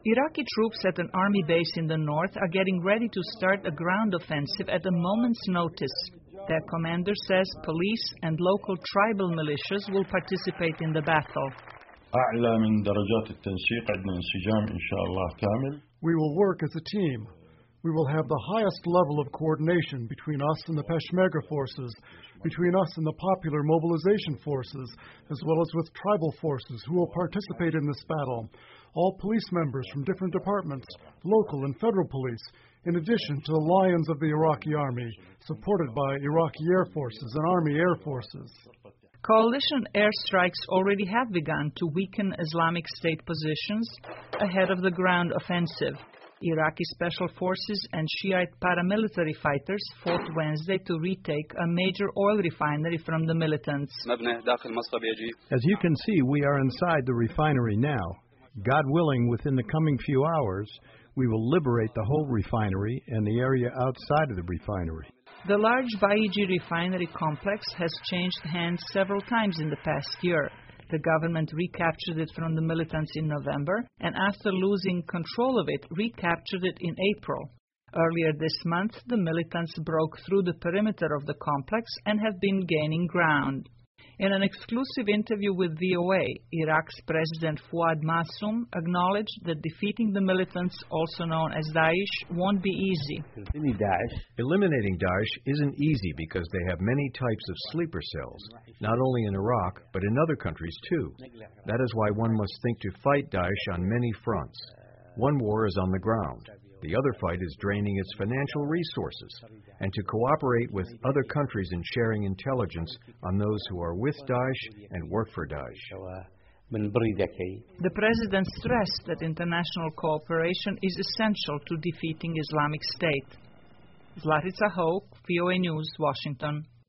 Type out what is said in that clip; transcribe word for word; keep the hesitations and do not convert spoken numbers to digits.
Iraqi troops at an army base in the north are getting ready to start a ground offensive at a moment's notice. Their commander says police and local tribal militias will participate in the battle. أعلى من درجات التنسيق عندنا انسجام إن شاء الله كامل. We will work as a team. We will have the highest level of coordination between us and the Peshmerga forces, between us and the popular mobilization forces, as well as with tribal forces who will participate in this battle. All police members from different departments, local and federal police, in addition to the Lions of the Iraqi Army, supported by Iraqi Air Forces and Army Air Forces. Coalition airstrikes already have begun to weaken Islamic State positions ahead of the ground offensive. Iraqi special forces and Shiite paramilitary fighters fought Wednesday to retake a major oil refinery from the militants. As you can see, we are inside the refinery now. God willing, within the coming few hours, we will liberate the whole refinery and the area outside of the refinery. The large Baiji refinery complex has changed hands several times in the past year. The government recaptured it from the militants in November, and after losing control of it, recaptured it in April. Earlier this month, the militants broke through the perimeter of the complex and have been gaining ground. In an exclusive interview with V O A, Iraq's President Fuad Masum acknowledged that defeating the militants, also known as Daesh, won't be easy. Eliminating Daesh isn't easy because they have many types of sleeper cells, not only in Iraq, but in other countries too. That is why one must think to fight Daesh on many fronts. One war is on the ground. The other fight is draining its financial resources, and to cooperate with other countries in sharing intelligence on those who are with Daesh and work for Daesh. The president stressed that international cooperation is essential to defeating Islamic State. Zlatica Hoke, V O A News, Washington.